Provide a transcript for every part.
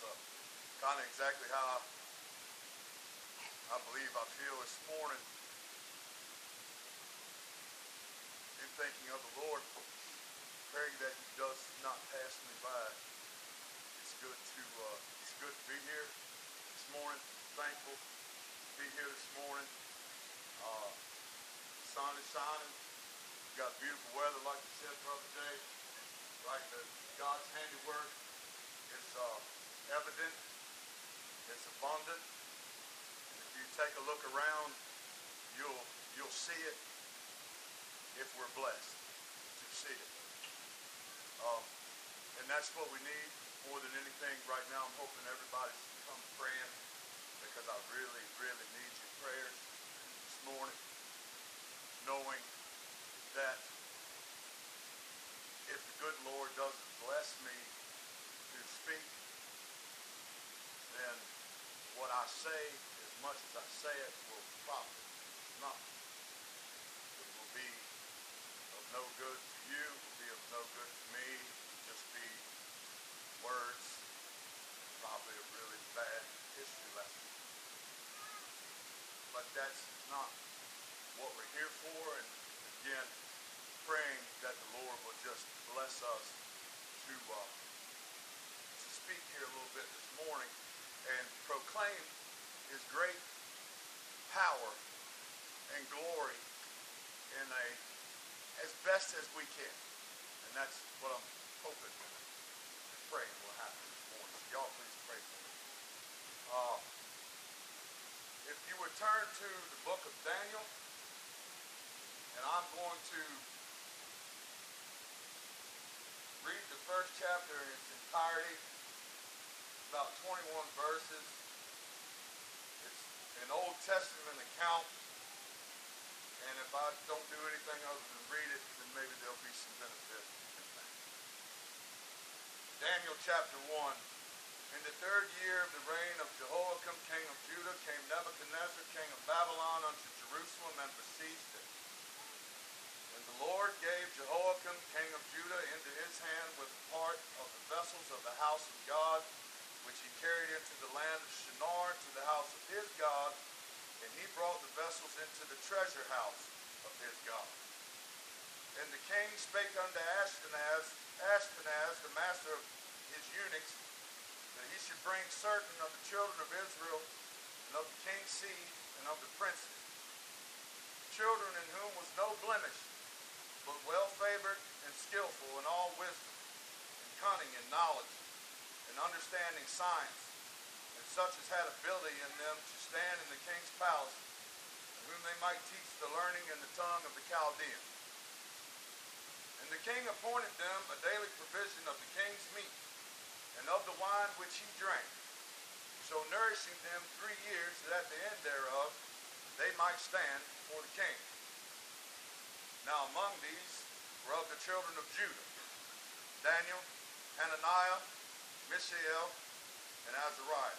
kind of exactly how I believe I feel this morning in thinking of the Lord, praying that He does not pass me by. It's good to be here this morning. Thankful to be here this morning. The sun is shining. We've got beautiful weather, like you said, Brother Jay. Right, God's handiwork is evident. It's abundant. And if you take a look around, you'll see it if we're blessed to see it. And that's what we need more than anything right now. I'm hoping everybody's come praying because I really, really need your prayers this morning, knowing that if the good Lord doesn't bless me to speak, then what I say, as much as I say it, will profit nothing. It will be of no good to you, it will be of no good to me. It will just be words, probably a really bad history lesson. But that's not what we're here for, and again, praying that the Lord will just bless us to speak here a little bit this morning and proclaim His great power and glory in as best as we can. And that's what I'm hoping and praying will happen this morning. So y'all please pray for me. If you would turn to the book of Daniel, and I'm going to read the first chapter in its entirety, about 21 verses. It's an Old Testament account, and if I don't do anything other than read it, then maybe there'll be some benefit in that. Daniel chapter 1. In the third year of the reign of Jehoiakim, king of Judah, came Nebuchadnezzar, king of Babylon, unto Jerusalem, and besieged it. And the Lord gave Jehoiakim, king of Judah, into his hand with part of the vessels of the house of God, which he carried into the land of Shinar to the house of his God, and he brought the vessels into the treasure house of his God. And the king spake unto Ashpenaz, the master of his eunuchs, that he should bring certain of the children of Israel, and of the king's seed, and of the princes, children in whom was no blemish, but well favored and skillful in all wisdom, and cunning and knowledge, and understanding science, and such as had ability in them to stand in the king's palace, and whom they might teach the learning and the tongue of the Chaldeans. And the king appointed them a daily provision of the king's meat, and of the wine which he drank, so nourishing them 3 years, that at the end thereof they might stand before the king. Now among these were of the children of Judah, Daniel, Hananiah, Mishael, and Azariah,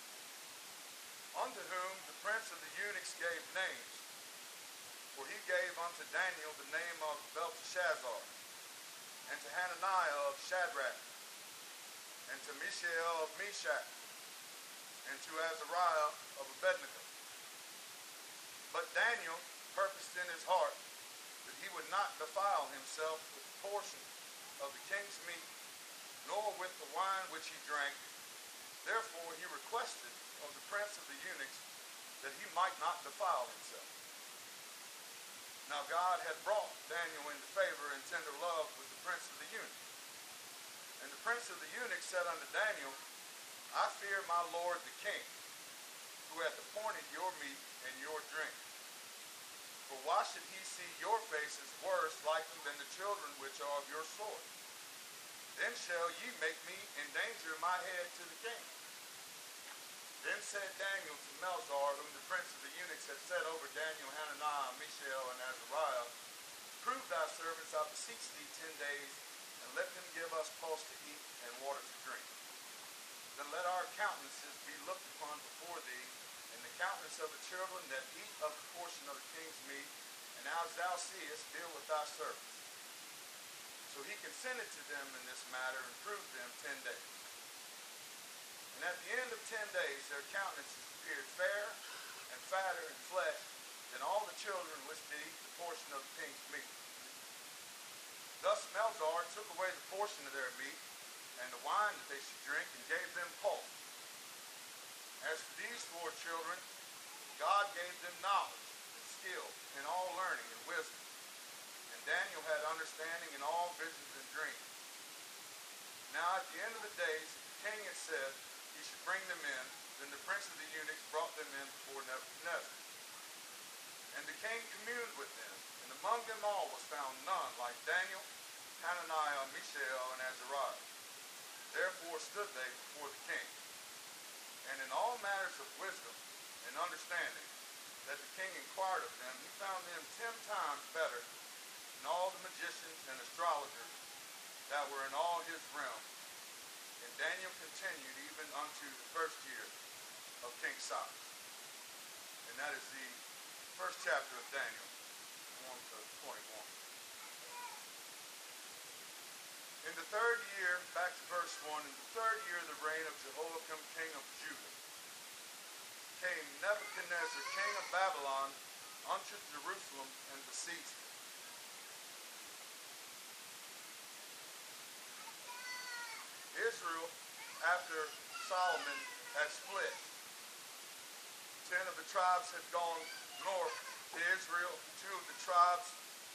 unto whom the prince of the eunuchs gave names. For he gave unto Daniel the name of Belteshazzar, and to Hananiah of Shadrach, and to Mishael of Meshach, and to Azariah of Abednego. But Daniel purposed in his heart that he would not defile himself with the portion of the king's meat, nor with the wine which he drank. Therefore he requested of the prince of the eunuchs that he might not defile himself. Now God had brought Daniel into favor and tender love with the prince of the eunuchs. And the prince of the eunuchs said unto Daniel, I fear my lord the king, who hath appointed your meat and your drink. For why should he see your faces worse likely than the children which are of your sword? Then shall ye make me endanger my head to the king. Then said Daniel to Melzar, whom the prince of the eunuchs had set over Daniel, Hananiah, Mishael, and Azariah, prove thy servants, I beseech thee, 10 days, and let them give us pulse to eat and water to drink. Then let our countenances be looked upon before thee, and the countenance of the children that eat of the portion of the king's meat, and as thou seest, deal with thy servants. So he consented to them in this matter, and proved them 10 days. And at the end of 10 days, their countenances appeared fair and fatter in flesh than all the children which did eat the portion of the king's meat. Thus Melzar took away the portion of their meat and the wine that they should drink, and gave them pulp. As for these 4 children, God gave them knowledge and skill in all learning and wisdom. And Daniel had understanding in all visions and dreams. Now at the end of the days, the king had said he should bring them in. Then the prince of the eunuchs brought them in before Nebuchadnezzar. And the king communed with them, and among them all was found none like Daniel, Hananiah, Mishael, and Azariah. Therefore stood they before the king. And in all matters of wisdom and understanding that the king inquired of them, he found them 10 times better than all the magicians and astrologers that were in all his realm. And Daniel continued even unto the first year of King Cyrus. And that is the first chapter of Daniel, 1 to 21. In the 3rd year, back to verse 1, in the 3rd year of the reign of Jehoiakim, king of Judah, came Nebuchadnezzar, king of Babylon, unto Jerusalem and besieged it. Israel, after Solomon had split, 10 of the tribes had gone north to Israel, 2 of the tribes,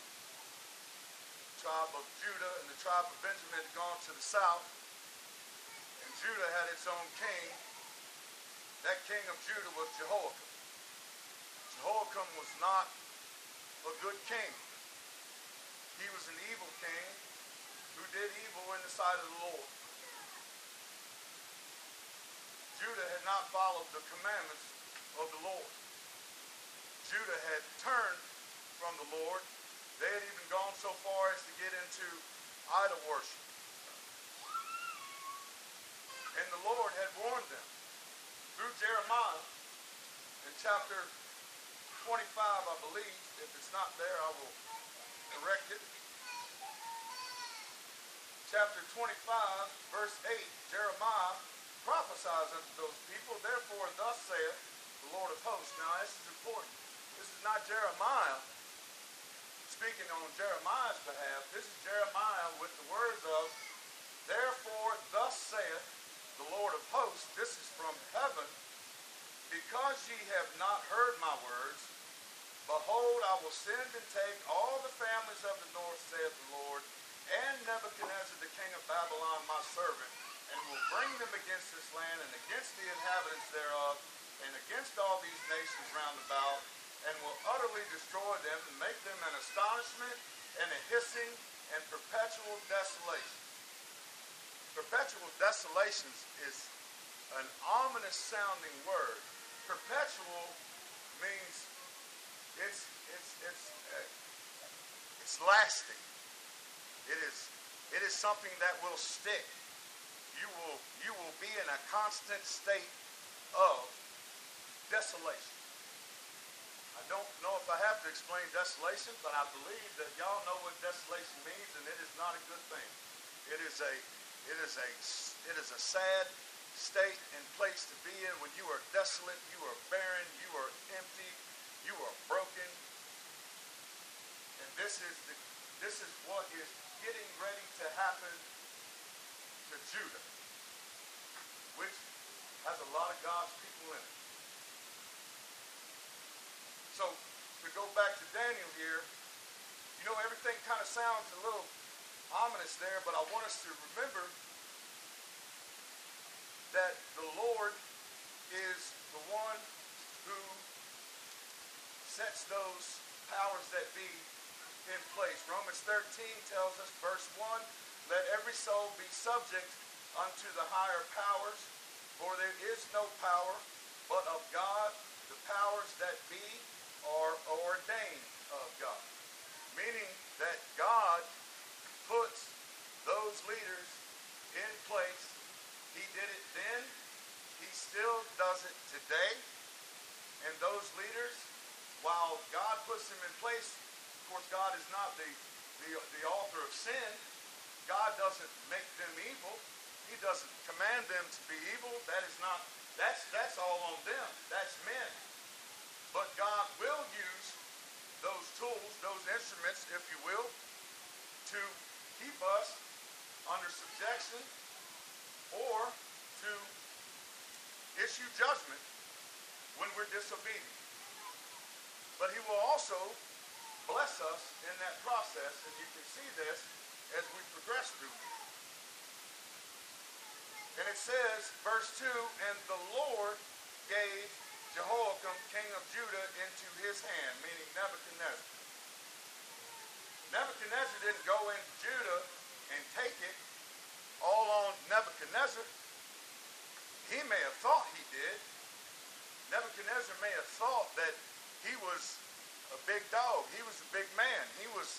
the tribe of Judah and the tribe of Benjamin, had gone to the south, and Judah had its own king. That king of Judah was Jehoiakim. Jehoiakim was not a good king. He was an evil king who did evil in the sight of the Lord. Judah had not followed the commandments of the Lord. Judah had turned from the Lord. They had even gone so far as to get into idol worship. And the Lord had warned them through Jeremiah in chapter 25, I believe. If it's not there, I will correct it. Chapter 25, verse 8, Jeremiah prophesies unto those people, therefore thus saith the Lord of hosts. Now this is important. This is not Jeremiah speaking on Jeremiah's behalf. This is Jeremiah with the words of, therefore thus saith the Lord of hosts. This is from heaven. Because ye have not heard my words, behold, I will send and take all the families of the north, saith the Lord, and Nebuchadnezzar the king of Babylon my servant, and will bring them against this land and against the inhabitants thereof, and against all these nations round about, and will utterly destroy them, and make them an astonishment and a hissing and perpetual desolation. Perpetual desolation is an ominous sounding word. Perpetual means it's lasting. It is something that will stick. You will be in a constant state of desolation. I don't know if I have to explain desolation, but I believe that y'all know what desolation means, and it is not a good thing. It is a sad state and place to be in when you are desolate, you are barren, you are empty, you are broken. And this is what is getting ready to happen to Judah, which has a lot of God's people in it. So, to go back to Daniel here, you know, everything kind of sounds a little ominous there, but I want us to remember that the Lord is the one who sets those powers that be in place. Romans 13 tells us, verse 1, let every soul be subject unto the higher powers, for there is no power but of God. The powers that be are ordained of God. Meaning that God puts those leaders in place. He did it then. He still does it today. And those leaders, while God puts them in place, of course, God is not the author of sin. God doesn't make them evil. He doesn't command them to be evil. That is not, that's all on them. That's men. But God will use those tools, those instruments, if you will, to keep us under subjection or to issue judgment when we're disobedient. But he will also bless us in that process, and you can see this as we progress through here. And it says, verse 2, and the Lord gave Jehoiakim, king of Judah, into his hand, meaning Nebuchadnezzar. Nebuchadnezzar didn't go into Judah and take it all on Nebuchadnezzar. He may have thought he did. Nebuchadnezzar may have thought that he was a big dog. He was a big man. He was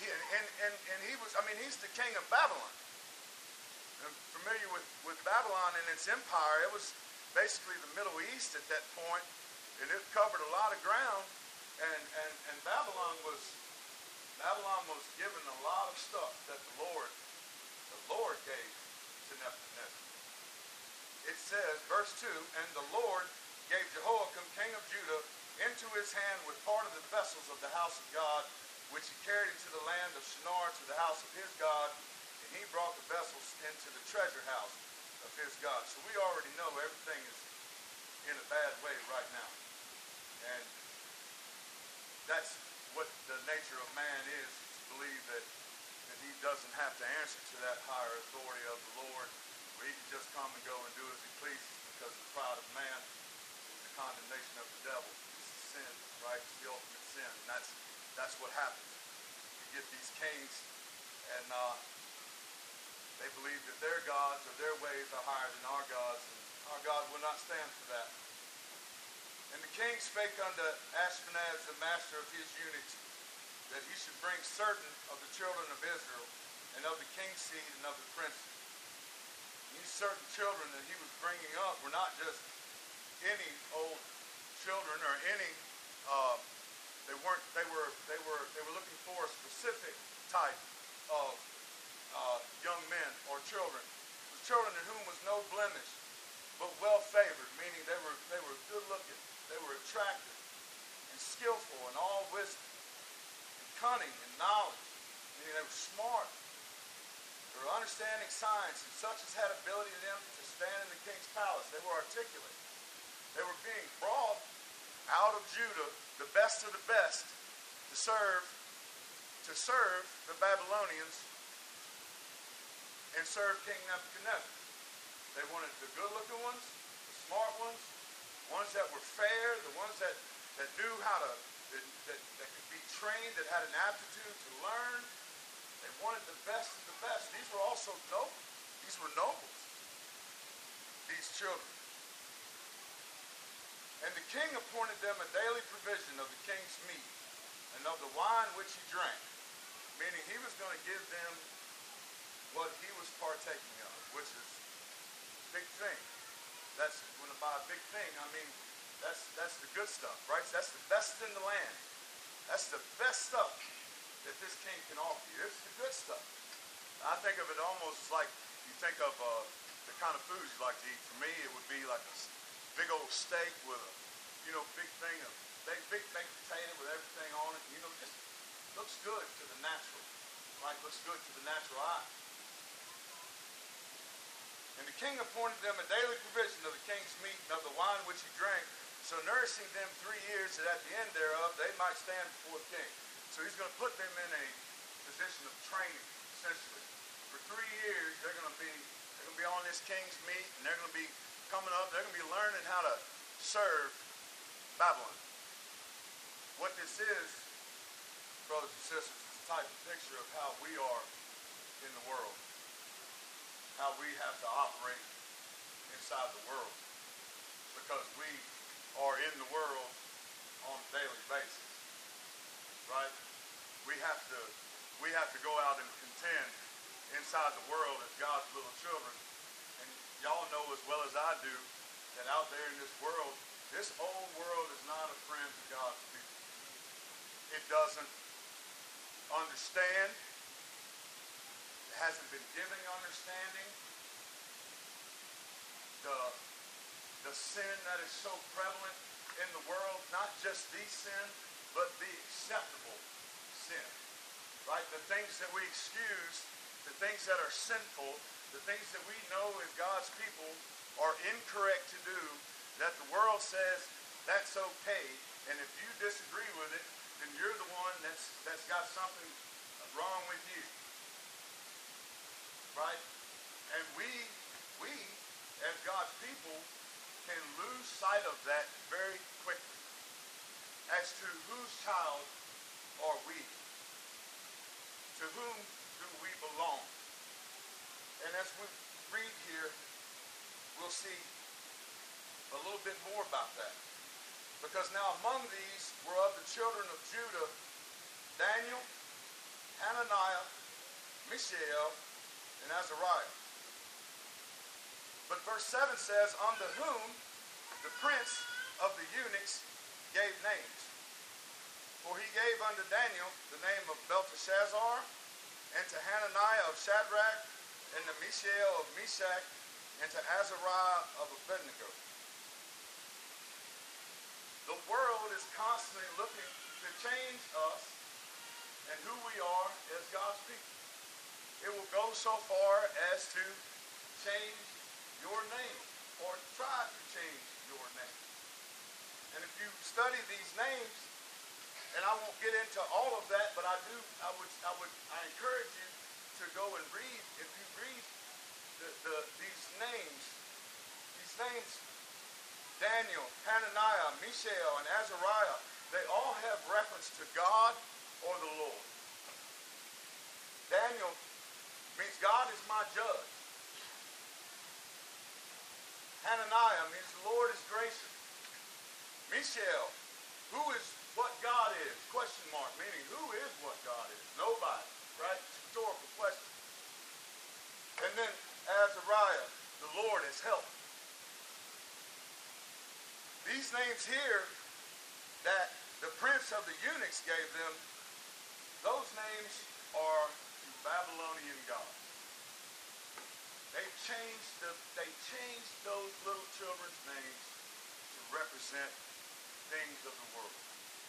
the king of Babylon. I'm familiar with Babylon and its empire. It was basically the Middle East at that point, and it covered a lot of ground. And Babylon was given a lot of stuff that the Lord gave to Nebuchadnezzar. It says, verse 2, and the Lord gave Jehoiakim, king of Judah, into his hand with part of the vessels of the house of God, which he carried into the land of Shinar to the house of his God, and he brought the vessels into the treasure house of his God. So we already know everything is in a bad way right now. And that's what the nature of man is, to believe that he doesn't have to answer to that higher authority of the Lord, where he can just come and go and do as he pleases, because the pride of man is the condemnation of the devil. It's the sin, right? It's the ultimate sin. And that's what happens. You get these kings, and they believe that their gods or their ways are higher than our gods, and our God will not stand for that. And the king spake unto Ashpenaz, the master of his eunuchs, that he should bring certain of the children of Israel, and of the king's seed, and of the princes. These certain children that he was bringing up were not just any old children or any. They were looking for a specific type of young men or children. It was children in whom was no blemish, but well favored, meaning they were good looking, they were attractive and skillful in all wisdom, and cunning and knowledge. Meaning they were smart. They were understanding science, and such as had ability in them to stand in the king's palace. They were articulate. They were being brought out of Judah, the best of the best, to serve the Babylonians and serve King Nebuchadnezzar. They wanted the good-looking ones, the smart ones that were fair, the ones that knew how to, that could be trained, that had an aptitude to learn. They wanted the best of the best. These were also nobles. These were nobles, these children. And the king appointed them a daily provision of the king's meat and of the wine which he drank, meaning he was going to give them what he was partaking of, which is a big thing. That's when I buy a big thing, I mean, that's the good stuff, right? That's the best in the land. That's the best stuff that this king can offer you. It's the good stuff. I think of it almost like you think of the kind of foods you like to eat. For me, it would be like a big old steak with a, big thing of big baked potato with everything on it. Just looks good to the natural, right? Looks good to the natural eye. And the king appointed them a daily provision of the king's meat and of the wine which he drank, so nourishing them 3 years, that at the end thereof they might stand before the king. So he's going to put them in a position of training, essentially. For 3 years, they're going to be on this king's meat, and they're going to be coming up. They're going to be learning how to serve Babylon. What this is, brothers and sisters, is a type of picture of how we are in the world, how we have to operate inside the world, because we are in the world on a daily basis, right? We have to go out and contend inside the world as God's little children. And y'all know as well as I do that out there in this world, this old world is not a friend to God's people. It doesn't understand. It hasn't been giving understanding. the sin that is so prevalent in the world, not just the sin, but the acceptable sin. Right? The things that we excuse, the things that are sinful, the things that we know as God's people are incorrect to do, that the world says that's okay, and if you disagree with it, then you're the one that's got something wrong with you. Right? And we as God's people can lose sight of that very quickly as to whose child are we? To whom do we belong? And as we read here, we'll see a little bit more about that. Because now among these were of the children of Judah, Daniel, Hananiah, Mishael, and Azariah. But verse 7 says, unto whom the prince of the eunuchs gave names. For he gave unto Daniel the name of Belteshazzar, and to Hananiah of Shadrach, and to Mishael of Meshach, and to Azariah of Abednego. The world is constantly looking to change us and who we are as God's people. It will go so far as to change your name, or try to change your name. And if you study these names, and I won't get into all of that, but I encourage you to go and read. If you read these names, Daniel, Hananiah, Mishael, and Azariah, they all have reference to God or the Lord. Daniel means God is my judge. Hananiah means the Lord is gracious. Mishael, who is what God is? Question mark, meaning who is what God is? Nobody, right? It's a rhetorical question. And then Azariah, the Lord has helped. These names here that the prince of the eunuchs gave them, those names are to Babylonian gods. They changed those little children's names to represent things of the world.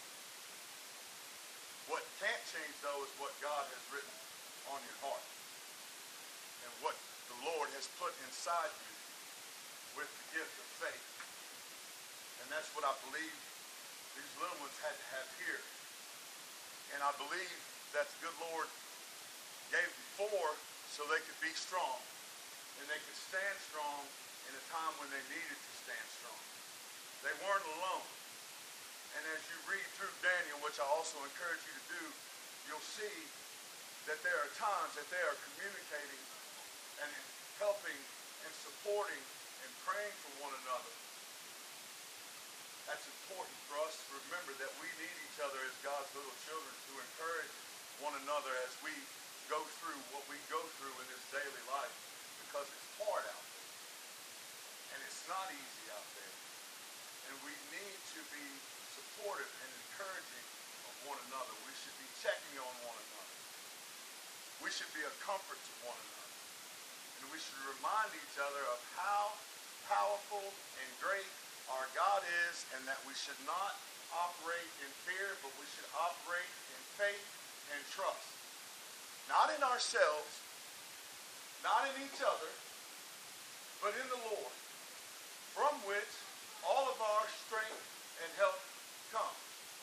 What can't change, though, is what God has written on your heart and what the Lord has put inside you with the gift of faith. And that's what I believe these little ones had to have here. And I believe that the good Lord gave them 4 so they could be strong. And they could stand strong in a time when they needed to stand strong. They weren't alone. And as you read through Daniel, which I also encourage you to do, you'll see that there are times that they are communicating and helping and supporting and praying for one another. That's important for us to remember, that we need each other as God's little children to encourage one another as we go through what we go through in this daily life, because it's hard out there. And it's not easy out there. And we need to be supportive and encouraging of one another. We should be checking on one another. We should be a comfort to one another. And we should remind each other of how powerful and great our God is, and that we should not operate in fear, but we should operate in faith and trust. Not in ourselves, not in each other, but in the Lord, from which all of our strength and help comes.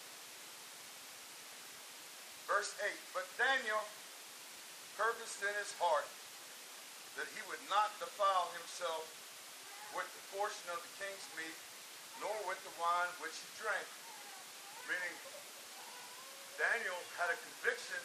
Verse 8, but Daniel purposed in his heart that he would not defile himself with the portion of the king's meat, nor with the wine which he drank. Meaning, Daniel had a conviction,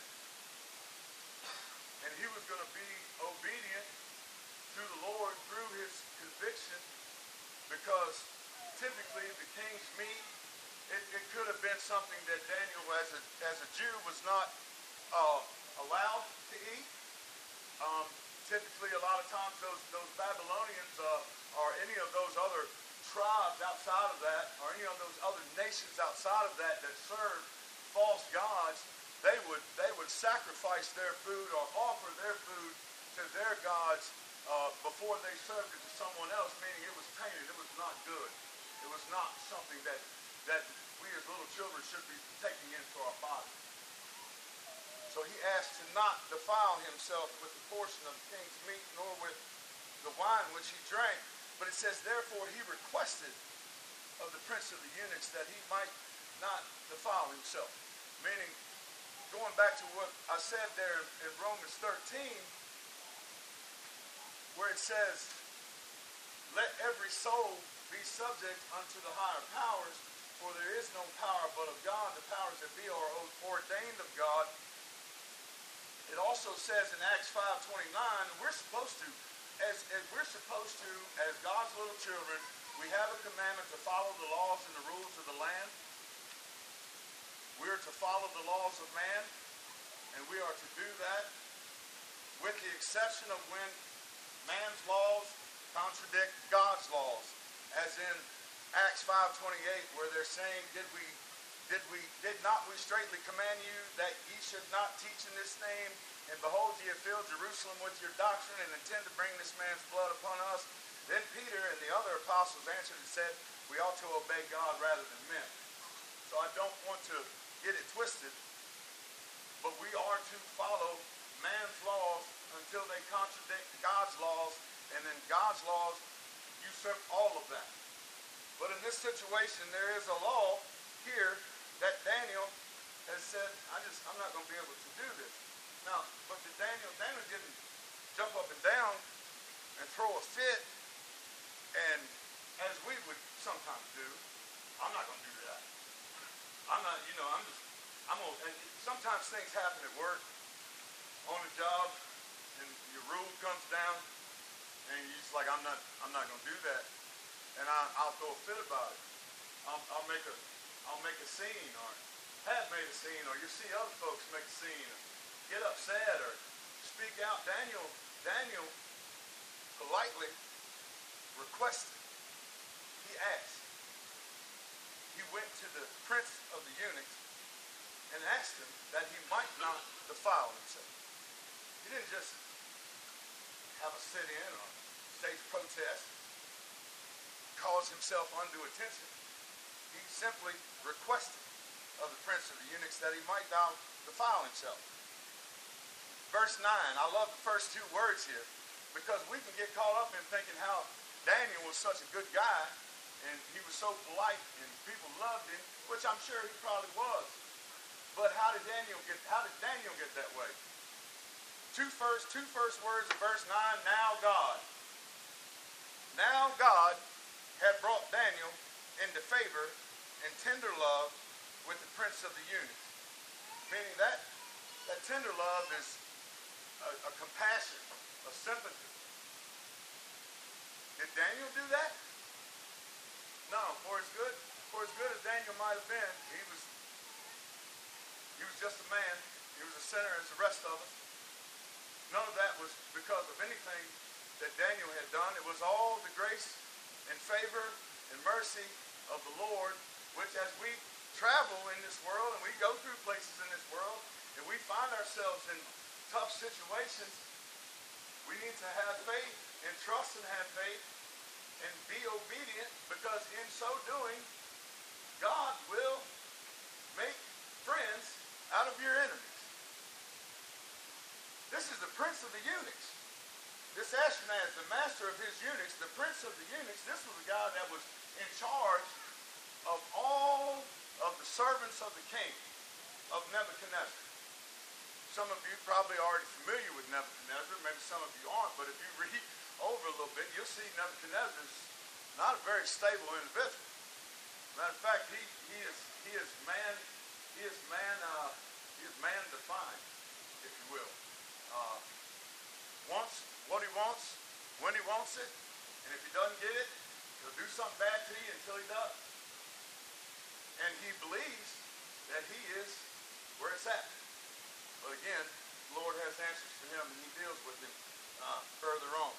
and he was going to be obedient to the Lord through his conviction, because typically the king's meat, it could have been something that Daniel, as a Jew, was not allowed to eat. Typically, a lot of times, those Babylonians or any of those other tribes outside of that, or any of those other nations outside of that served false gods, they would sacrifice their food or offer their food to their gods before they served it to someone else, meaning it was tainted, it was not good. It was not something that we as little children should be taking into our body. So he asked to not defile himself with the portion of the king's meat, nor with the wine which he drank. But it says, therefore he requested of the prince of the eunuchs that he might not defile himself. Meaning, going back to what I said there in Romans 13, where it says, let every soul be subject unto the higher powers, for there is no power but of God. The powers that be are ordained of God. It also says in Acts 5:29, we're supposed to, as God's little children, we have a commandment to follow the laws and the rules of the land. We're to follow the laws of man, and we are to do that with the exception of when man's laws contradict God's laws, as in Acts 5:28, where they're saying, did not we straightly command you that ye should not teach in this name? And behold, ye have filled Jerusalem with your doctrine, and intend to bring this man's blood upon us. Then Peter and the other apostles answered and said, we ought to obey God rather than men. So I don't want to get it twisted, but we are to follow man's laws until they contradict God's laws, and then God's laws usurp all of that. But in this situation, there is a law here that Daniel has said, I'm not going to be able to do this. Now, but Daniel didn't jump up and down and throw a fit, and as we would sometimes do, I'm not going to do that. And sometimes things happen at work, on a job, and your rule comes down, and you're just like, I'm not going to do that. And I'll throw a fit about it. I'll make a scene, or have made a scene, or you see other folks make a scene, or get upset, or speak out. Daniel politely requested. He asked. He went to the prince of the eunuchs and asked him that he might not defile himself. He didn't just have a sit-in or stage protest, cause himself undue attention. He simply requested of the prince of the eunuchs that he might not defile himself. Verse 9, I love the first two words here, because we can get caught up in thinking how Daniel was such a good guy, and he was so polite, and people loved him, which I'm sure he probably was. But how did Daniel get that way? Two first words of verse 9, now God. Now God had brought Daniel into favor and tender love with the prince of the eunuchs. Meaning that tender love is a compassion, a sympathy. Did Daniel do that? No, for as good as Daniel might have been, he was just a man. He was a sinner as the rest of us. None of that was because of anything that Daniel had done. It was all the grace and favor and mercy of the Lord, which as we travel in this world and we go through places in this world and we find ourselves in tough situations, we need to have faith and trust and have faith and be obedient, because in so doing, God will make friends out of your enemies. This is the prince of the eunuchs. This Ashpenaz, the master of his eunuchs, the prince of the eunuchs, this was the guy that was in charge of all of the servants of the king of Nebuchadnezzar. Some of you probably are already familiar with Nebuchadnezzar. Maybe some of you aren't, but if you read over a little bit, you'll see Nebuchadnezzar's not a very stable individual. Matter of fact, he is man defined, if you will. Wants what he wants, when he wants it, and if he doesn't get it, he'll do something bad to you until he does. And he believes that he is where it's at. But again, the Lord has answers for him, and he deals with him further on.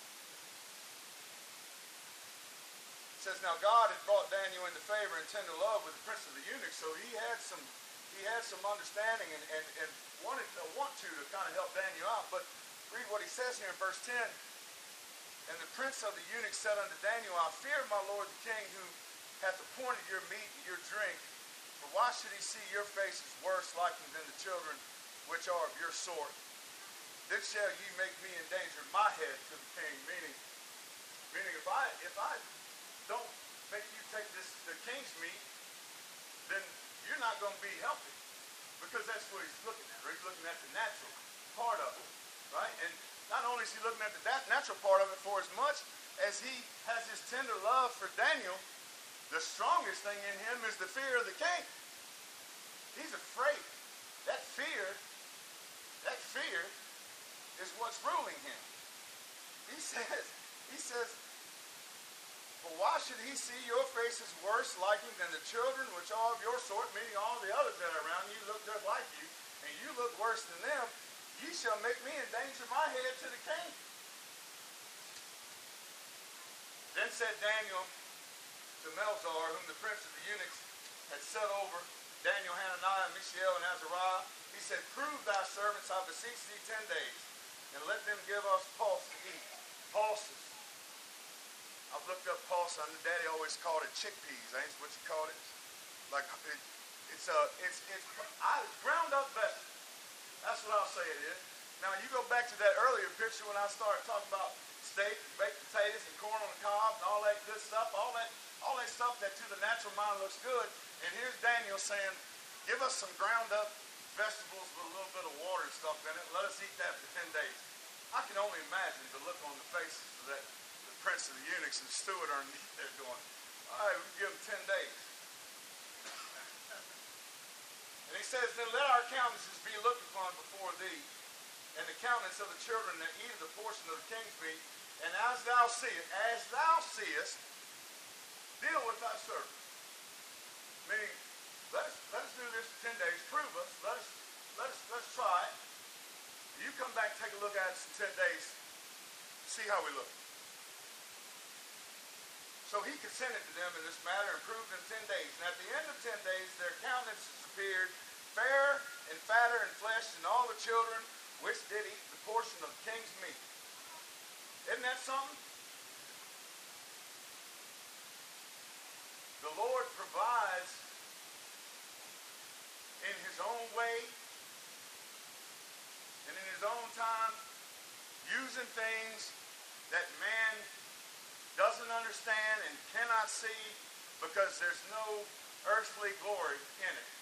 It says, now God had brought Daniel into favor and tender love with the prince of the eunuchs, so he had some understanding and want to kind of help Daniel out. But read what he says here in verse 10. And the prince of the eunuchs said unto Daniel, I fear my lord the king, who hath appointed your meat and your drink. For why should he see your faces worse liking than the children which are of your sort? Then shall ye make me endanger my head to the king. Meaning if I don't make you take the king's meat, then you're not going to be healthy. Because that's what he's looking at. Right? He's looking at the natural part of it. Right? And not only is he looking at the natural part of it, for as much as he has this tender love for Daniel, the strongest thing in him is the fear of the king. He's afraid. That fear is what's ruling him. He says, for why should he see your faces worse liking than the children which are of your sort, meaning all the others that are around you look just like you, and you look worse than them? Ye shall make me endanger my head to the king. Then said Daniel to Melzar, whom the prince of the eunuchs had set over Daniel, Hananiah, Mishael, and Azariah, he said, prove thy servants, I beseech thee, 10 days, and let them give us pulse to eat. Pulses. I've looked up pulse. I knew Daddy always called it chickpeas. Ain't what you called it? Like it's ground up vegetables. That's what I'll say it is. Now you go back to that earlier picture when I started talking about steak, baked potatoes, and corn on the cob, and all that good stuff. All that stuff that to the natural mind looks good. And here's Daniel saying, give us some ground up vegetables with a little bit of water and stuff in it. Let us eat that for 10 days. I can only imagine the look on the faces of the prince of the eunuchs and steward underneath there going, all right, we give them 10 days. And he says, then let our countenances be looked upon before thee, and the countenance of the children that eat of the portion of the king's meat, and as thou seest, deal with thy servants. Meaning, let us do this for 10 days, prove us, let's try it. You come back and take a look at us in 10 days, see how we look. So he consented to them in this matter and proved in 10 days. And at the end of 10 days, their countenances appeared fair and fatter in flesh than all the children which did eat the portion of the king's meat. Isn't that something? The Lord provides in his own way and in his own time, using things that man doesn't understand and cannot see because there's no earthly glory in it.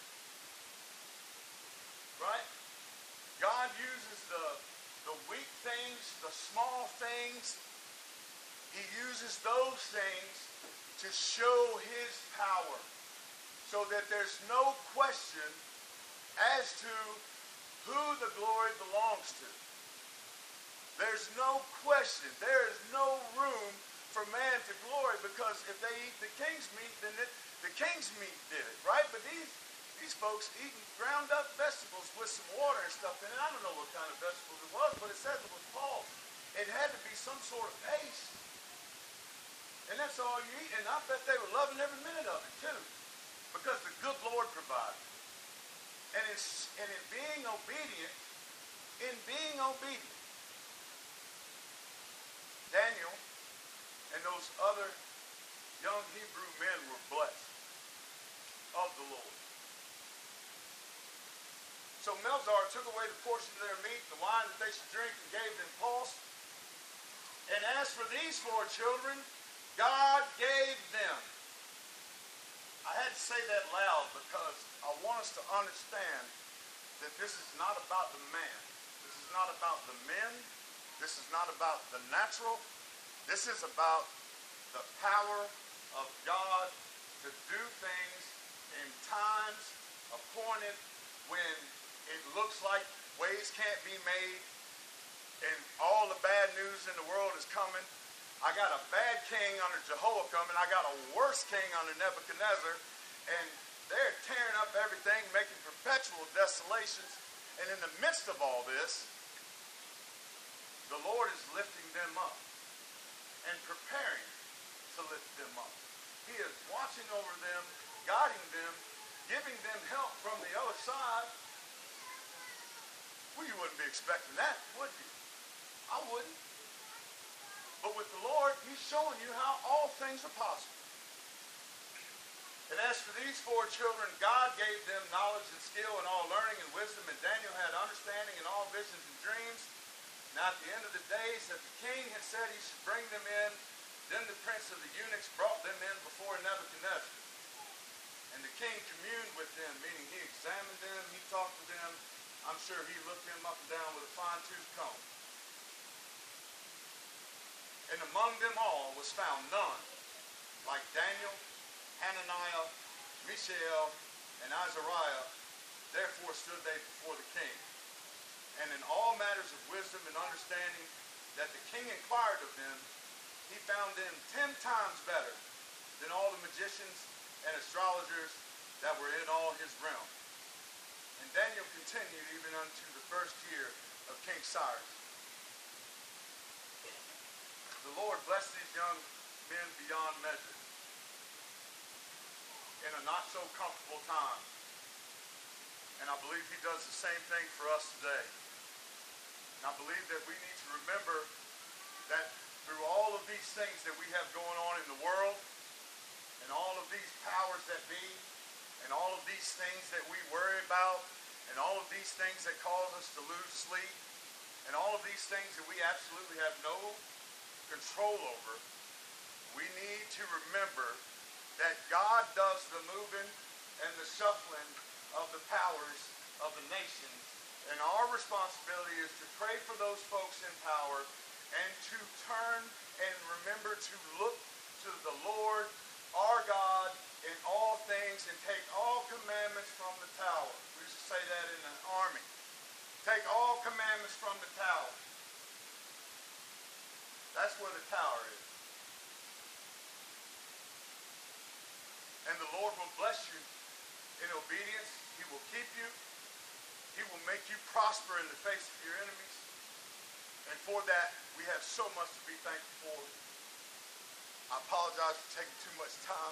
Right? God uses the weak things, the small things. He uses those things to show his power so that there's no question as to who the glory belongs to. There's no question. There is no room for man to glory, because if they eat the king's meat, then the king's meat did it, right? But these folks eating ground up vegetables with some water and stuff in it. I don't know what kind of vegetables it was, but it says it was pulse. It had to be some sort of paste. And that's all you eat. And I bet they were loving every minute of it too, because the good Lord provided. And in being obedient, Daniel and those other young Hebrew men were blessed of the Lord. So Melzar took away the portion of their meat, the wine that they should drink, and gave them pulse. And as for these 4 children, God gave them. I had to say that loud because I want us to understand that this is not about the man. This is not about the men. This is not about the natural. This is about the power of God to do things in times appointed when it looks like ways can't be made and all the bad news in the world is coming. I got a bad king under Jehoiakim, and I got a worse king under Nebuchadnezzar, and they're tearing up everything, making perpetual desolations. And in the midst of all this, the Lord is lifting them up and preparing to lift them up. He is watching over them, guiding them, giving them help from the other side. Well, you wouldn't be expecting that, would you? I wouldn't. But with the Lord, he's showing you how all things are possible. And as for these 4 children, God gave them knowledge and skill in all learning and wisdom, and Daniel had understanding in all visions and dreams. Now at the end of the days that the king had said he should bring them in, then the prince of the eunuchs brought them in before Nebuchadnezzar. And the king communed with them, meaning he examined them, he talked to them. I'm sure he looked them up and down with a fine-tooth comb. And among them all was found none like Daniel, Hananiah, Mishael, and Azariah. Therefore stood they before the king. And in all matters of wisdom and understanding that the king inquired of them, he found them 10 times better than all the magicians and astrologers that were in all his realm. And Daniel continued even unto the first year of King Cyrus. The Lord blessed these young men beyond measure in a not so comfortable time. And I believe he does the same thing for us today. And I believe that we need to remember that through all of these things that we have going on in the world, and all of these powers that be, and all of these things that we worry about, and all of these things that cause us to lose sleep, and all of these things that we absolutely have no control over, we need to remember that God does the moving and the shuffling of the powers of the nations. And our responsibility is to pray for those folks in power and to turn and remember to look to the Lord, our God, in all things and take all commandments from the tower. We used to say that in the army. Take all commandments from the tower. That's where the tower is. And the Lord will bless you in obedience. He will keep you. He will make you prosper in the face of your enemies. And for that, we have so much to be thankful for. I apologize for taking too much time.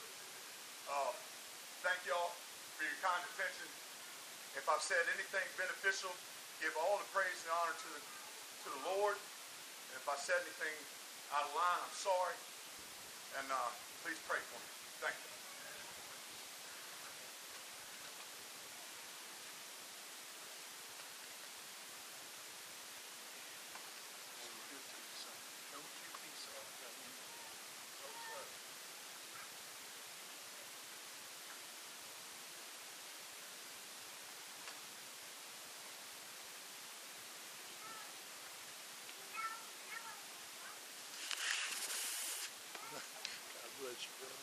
Thank y'all for your kind attention. If I've said anything beneficial, give all the praise and honor to the Lord. And if I said anything out of line, I'm sorry. And please pray for me. Thank you. Bless you, brother.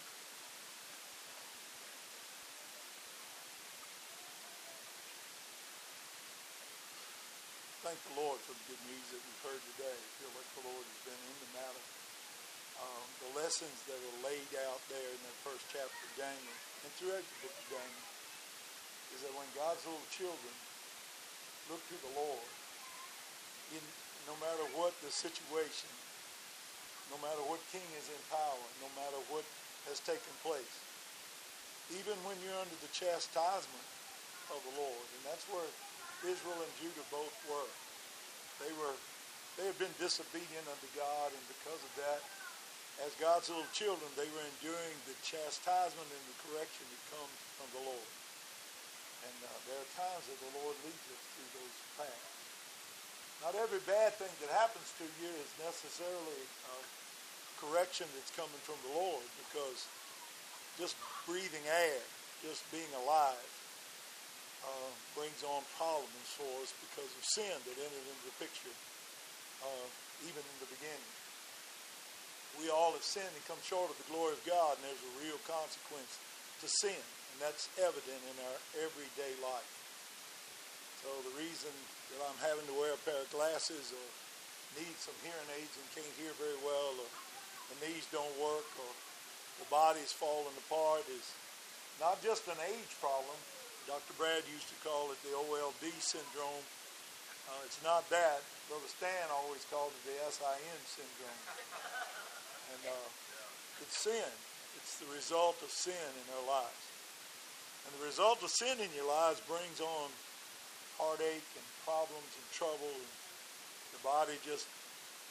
Thank the Lord for the good news that we've heard today. I feel like the Lord has been in the matter. The lessons that are laid out there in that first chapter of Daniel and throughout the book of Daniel is that when God's little children look to the Lord, no matter what the situation, no matter what king is in power, no matter what has taken place, even when you're under the chastisement of the Lord, and that's where Israel and Judah both were. They had been disobedient unto God, and because of that, as God's little children, they were enduring the chastisement and the correction that comes from the Lord. And there are times that the Lord leads us through those paths. Not every bad thing that happens to you is necessarily correction that's coming from the Lord, because just breathing air, just being alive, brings on problems for us because of sin that entered into the picture even in the beginning. We all have sinned and come short of the glory of God, and there's a real consequence to sin, and that's evident in our everyday life. So the reason that I'm having to wear a pair of glasses or need some hearing aids and can't hear very well, or the knees don't work, or the body's falling apart is not just an age problem. Dr. Brad used to call it the OLD syndrome. It's not that. Brother Stan always called it the SIN syndrome. And it's sin. It's the result of sin in our lives. And the result of sin in your lives brings on heartache and problems and trouble. And the body just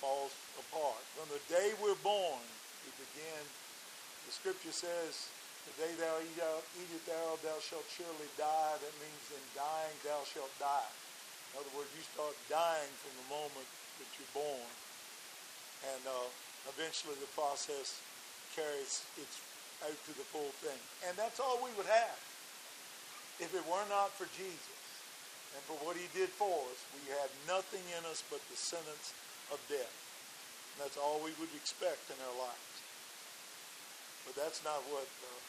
falls apart. From the day we're born, we begin. The scripture says, the day thou eatest thou shalt surely die. That means in dying thou shalt die. In other words, you start dying from the moment that you're born. And eventually the process carries its out to the full thing. And that's all we would have. If it were not for Jesus and for what he did for us, we had nothing in us but the sentence of death. And that's all we would expect in our lives. But that's not what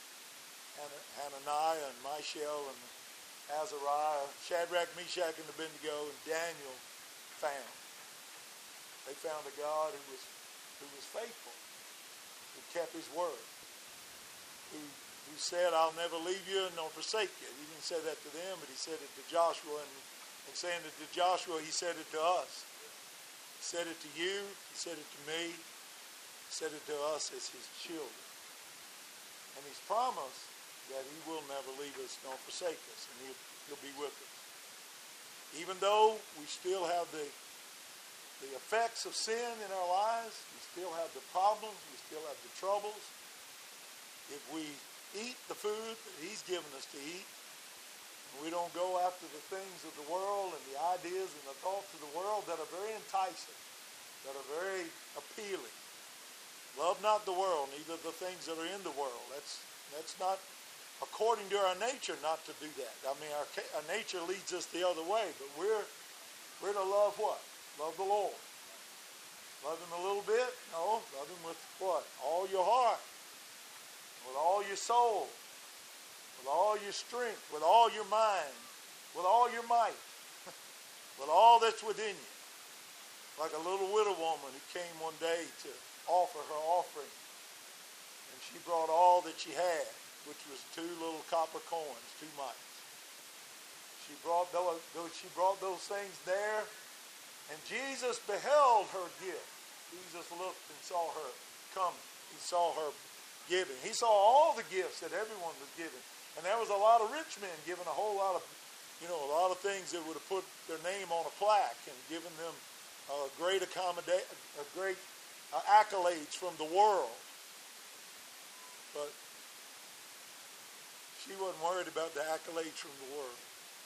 Hananiah and Mishael and Azariah, Shadrach, Meshach, and Abednego, and Daniel found. They found a God who was faithful, who kept his word, who said, I'll never leave you nor forsake you. He didn't say that to them, but he said it to Joshua. And saying it to Joshua, he said it to us. He said it to you. He said it to me. He said it to us as his children. And he's promised that he will never leave us nor forsake us, and he'll be with us. Even though we still have the effects of sin in our lives, we still have the problems, we still have the troubles. If we eat the food that he's given us to eat, and we don't go after the things of the world and the ideas and the thoughts of the world that are very enticing, that are very appealing. Love not the world, neither the things that are in the world. That's not according to our nature not to do that. I mean, our nature leads us the other way, but we're to love what? Love the Lord. Love him a little bit? No, love him with what? All your heart, with all your soul, with all your strength, with all your mind, with all your might, with all that's within you. Like a little widow woman who came one day to offer her offering, and she brought all that she had, which was 2 little copper coins, 2 mites. She brought those things there, and Jesus beheld her gift. Jesus looked and saw her coming. He saw her giving. He saw all the gifts that everyone was giving. And there was a lot of rich men giving a whole lot of, a lot of things that would have put their name on a plaque and given them great accolades from the world. But she wasn't worried about the accolades from the world.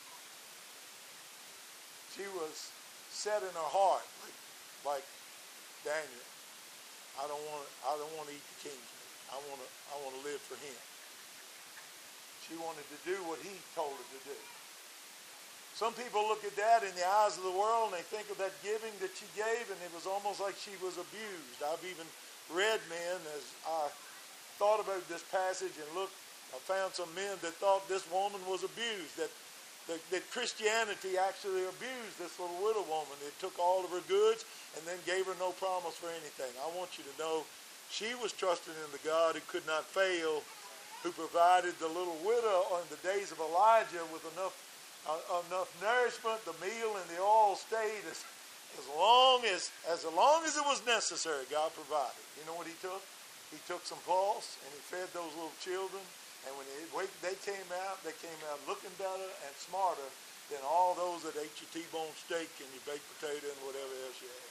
She was set in her heart, like Daniel. I don't want to eat the king's meat. I want to live for him. She wanted to do what he told her to do. Some people look at that in the eyes of the world and they think of that giving that she gave, and it was almost like she was abused. I've even read men, as I thought about this passage and looked, I found some men that thought this woman was abused, that Christianity actually abused this little widow woman. It took all of her goods and then gave her no promise for anything. I want you to know she was trusting in the God who could not fail, who provided the little widow in the days of Elijah with enough nourishment. The meal and the oil stayed as long as it was necessary. God provided. You know what he took? He took some cloths and he fed those little children. And when they came out looking better and smarter than all those that ate your T-bone steak and your baked potato and whatever else you had.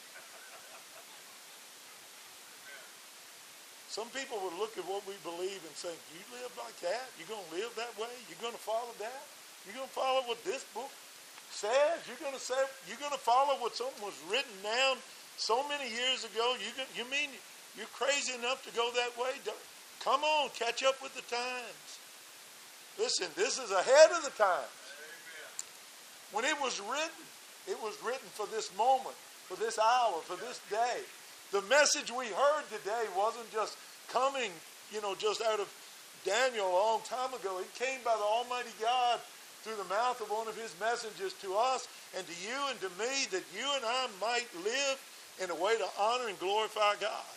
Some people would look at what we believe and think, you live like that? You're going to live that way? You're going to follow that? You're going to follow what this book says? You're going to follow what something was written down so many years ago? You mean you're crazy enough to go that way? Come on, catch up with the times. Listen, this is ahead of the times. When it was written for this moment, for this hour, for this day. The message we heard today wasn't just coming, just out of Daniel a long time ago. It came by the Almighty God through the mouth of one of his messengers to us and to you and to me, that you and I might live in a way to honor and glorify God.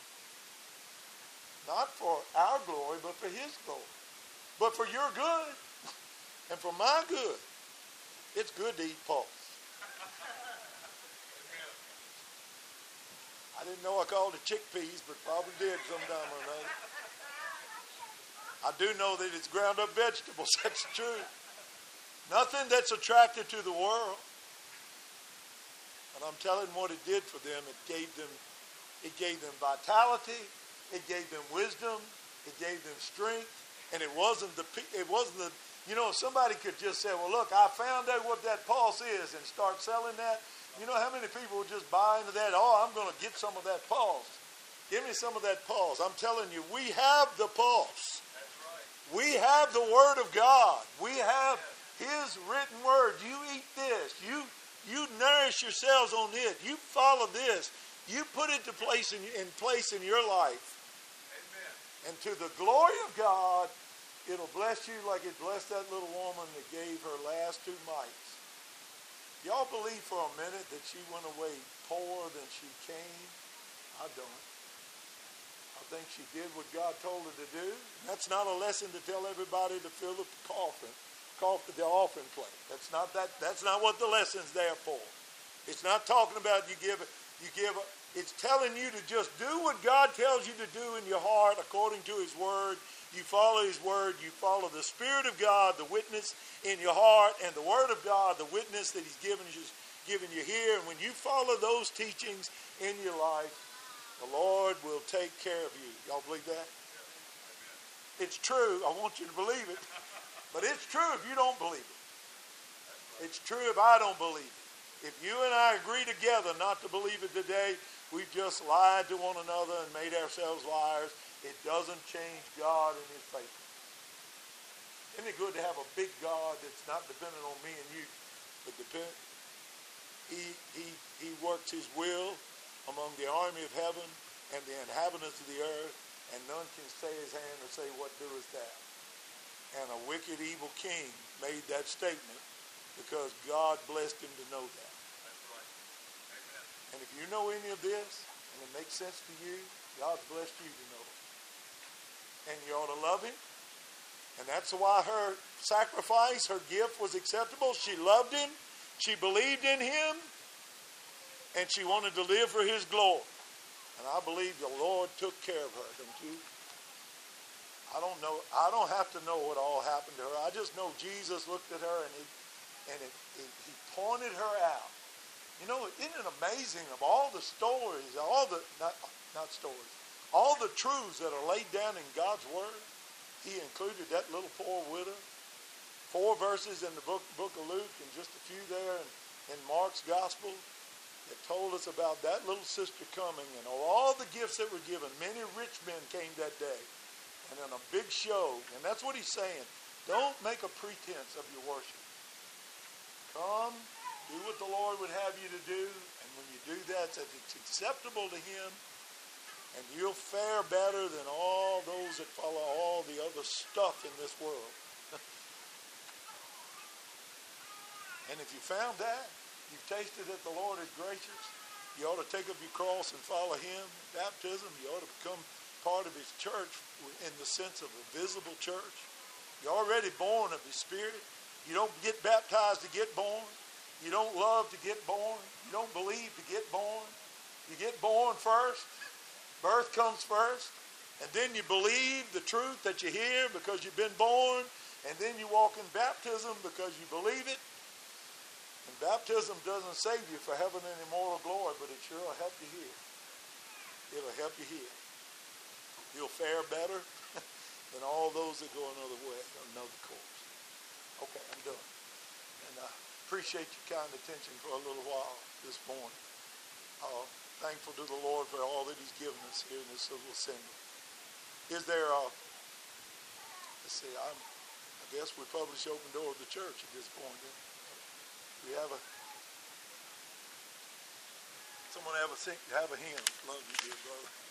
Not for our glory, but for his glory. But for your good and for my good. It's good to eat pulse. I didn't know I called it chickpeas, but probably did sometime or another. I do know that it's ground up vegetables. That's the truth. Nothing that's attracted to the world. And I'm telling you what it did for them. It gave them vitality. It gave them wisdom. It gave them strength. And it wasn't the, somebody could just say, well, look, I found out what that pulse is and start selling that. You know how many people would just buy into that? Oh, I'm going to get some of that pulse. Give me some of that pulse. I'm telling you, we have the pulse. That's right. We have the Word of God. We have His written Word. You eat this. You nourish yourselves on it. You follow this. You put it in place in your life. Amen. And to the glory of God, it'll bless you like it blessed that little woman that gave her last 2 mites. Y'all believe for a minute that she went away poorer than she came? I don't. I think she did what God told her to do. That's not a lesson to tell everybody to fill the the offering plate. That's not what the lesson's there for. It's not talking about you give. It's telling you to just do what God tells you to do in your heart according to His Word. You follow His Word. You follow the Spirit of God, the witness in your heart, and the Word of God, the witness that He's given you here. And when you follow those teachings in your life, the Lord will take care of you. Y'all believe that? It's true. I want you to believe it. But it's true if you don't believe it. It's true if I don't believe it. If you and I agree together not to believe it today, we've just lied to one another and made ourselves liars. It doesn't change God and His faithfulness. Isn't it good to have a big God that's not dependent on me and you, but He works His will among the army of heaven and the inhabitants of the earth, and none can stay His hand or say, what doest thou? And a wicked, evil king made that statement because God blessed him to know that. That's right. Amen. And if you know any of this, and it makes sense to you, God's blessed you to know it. And you ought to love Him. And that's why her sacrifice, her gift was acceptable. She loved Him. She believed in Him. And she wanted to live for His glory. And I believe the Lord took care of her, don't you? I don't know. I don't have to know what all happened to her. I just know Jesus looked at her and He pointed her out. You know, isn't it amazing of all the stories, all the not stories, all the truths that are laid down in God's Word? He included that little poor widow. 4 verses in the book of Luke and just a few there in Mark's Gospel that told us about that little sister coming and all the gifts that were given. Many rich men came that day. And in a big show. And that's what He's saying. Don't make a pretense of your worship. Come, do what the Lord would have you to do. And when you do that, it's acceptable to Him. And you'll fare better than all those that follow all the other stuff in this world. And if you found that, you've tasted that the Lord is gracious, you ought to take up your cross and follow Him. Baptism, you ought to become part of His church in the sense of a visible church. You're already born of His Spirit. You don't get baptized to get born. You don't love to get born. You don't believe to get born. You get born first. Birth comes first. And then you believe the truth that you hear because you've been born. And then you walk in baptism because you believe it. And baptism doesn't save you for heaven and immortal glory, but it sure will help you here. It'll help you here. You'll fare better than all those that go another way, another course. Okay, I'm done. And I appreciate your kind attention for a little while this morning. Thankful to the Lord for all that He's given us here in this little assembly. Is there let's see, I guess we publish Open Door of the Church at this point. We have someone have a hymn. Love you, dear brother.